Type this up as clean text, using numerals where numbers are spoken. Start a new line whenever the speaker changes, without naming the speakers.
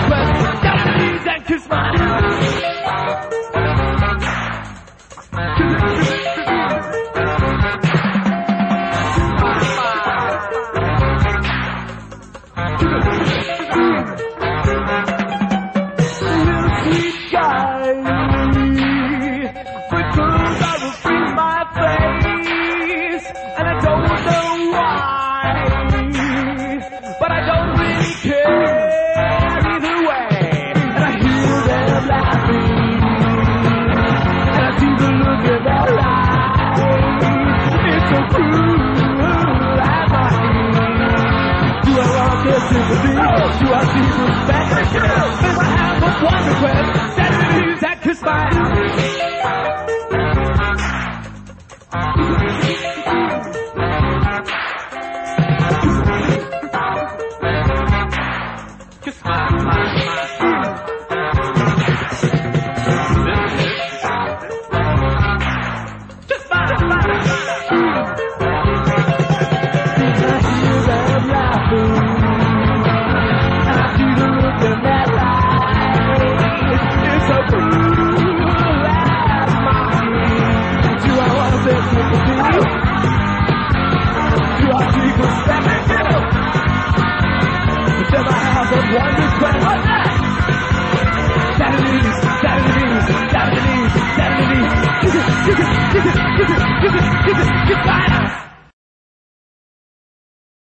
request. Down on your knees and kiss my ass. Do I see respect? If I have but one request, down on your knees and kiss my ass. Kiss my one request. What's that? Down on your knees, down on your knees, down on your knees, down on your knees. Kiss my ass.